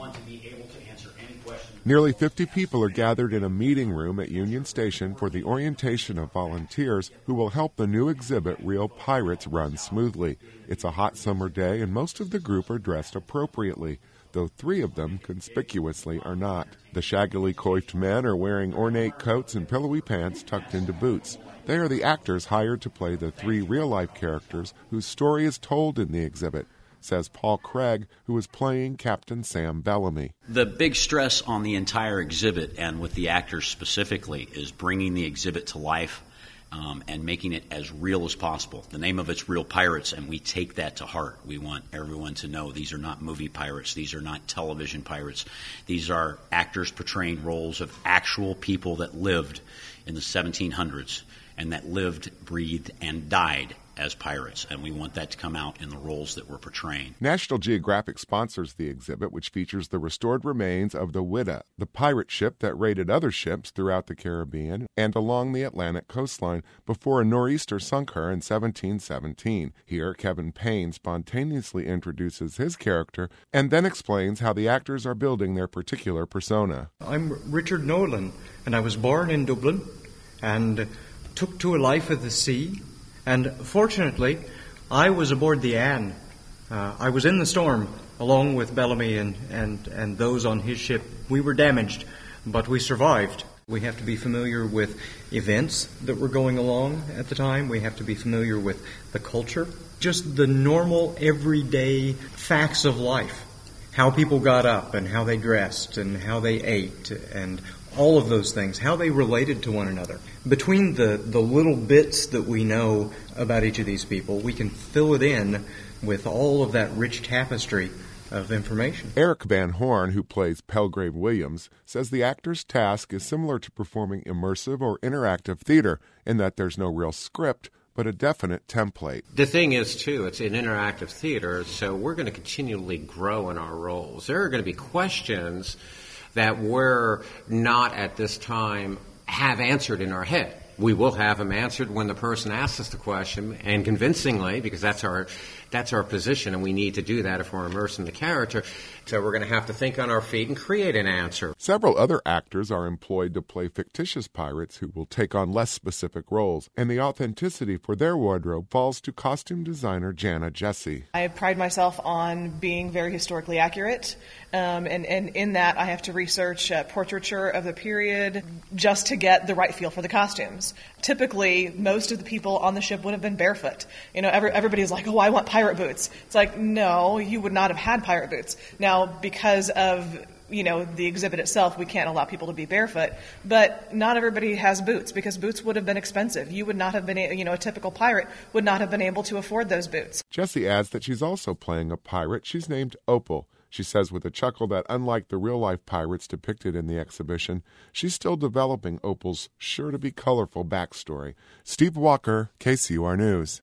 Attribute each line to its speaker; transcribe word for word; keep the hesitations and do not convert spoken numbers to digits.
Speaker 1: want to be able to answer any question.
Speaker 2: Nearly fifty people are gathered in a meeting room at Union Station for the orientation of volunteers who will help the new exhibit, Real Pirates, run smoothly. It's a hot summer day, and most of the group are dressed appropriately, though three of them conspicuously are not. The shaggily coiffed men are wearing ornate coats and pillowy pants tucked into boots. They are the actors hired to play the three real-life characters whose story is told in the exhibit, says Paul Craig, who is playing Captain Sam Bellamy.
Speaker 1: The big stress on the entire exhibit, and with the actors specifically, is bringing the exhibit to life um, and making it as real as possible. The name of it's Real Pirates, and we take that to heart. We want everyone to know these are not movie pirates. These are not television pirates. These are actors portraying roles of actual people that lived in the seventeen hundreds and that lived, breathed, and died as pirates, and we want that to come out in the roles that we're portraying.
Speaker 2: National Geographic sponsors the exhibit, which features the restored remains of the Whydah, the pirate ship that raided other ships throughout the Caribbean and along the Atlantic coastline before a nor'easter sunk her in seventeen seventeen. Here, Kevin Payne spontaneously introduces his character and then explains how the actors are building their particular persona.
Speaker 3: I'm Richard Nolan, and I was born in Dublin and took to a life of the sea. And fortunately, I was aboard the Anne. Uh, I was in the storm, along with Bellamy and, and, and those on his ship. We were damaged, but we survived. We have to be familiar with events that were going along at the time. We have to be familiar with the culture, just the normal, everyday facts of life. How people got up and how they dressed and how they ate and all of those things, how they related to one another. Between the, the little bits that we know about each of these people, we can fill it in with all of that rich tapestry of information.
Speaker 2: Eric Van Horn, who plays Pelgrave Williams, says the actor's task is similar to performing immersive or interactive theater in that there's no real script, but a definite template.
Speaker 4: The thing is, too, it's an interactive theater, so we're going to continually grow in our roles. There are going to be questions that we're not at this time have answered in our head. We will have them answered when the person asks us the question, and convincingly, because that's our that's our position, and we need to do that if we're immersed in the character. So we're going to have to think on our feet and create an answer.
Speaker 2: Several other actors are employed to play fictitious pirates who will take on less specific roles, and the authenticity for their wardrobe falls to costume designer Jana Jesse.
Speaker 5: I pride myself on being very historically accurate, um, and, and in that I have to research uh, portraiture of the period just to get the right feel for the costumes. Typically, most of the people on the ship would have been barefoot. You know, every, everybody's like, oh, I want pirate boots. It's like, no, you would not have had pirate boots. Now, because of, you know, the exhibit itself, we can't allow people to be barefoot, but not everybody has boots because boots would have been expensive. You would not have been, you know, a typical pirate would not have been able to afford those boots.
Speaker 2: Jesse adds that she's also playing a pirate she's named Opal. She says with a chuckle that unlike the real-life pirates depicted in the exhibition, she's still developing Opal's sure-to-be-colorful backstory. Steve Walker, K C U R News.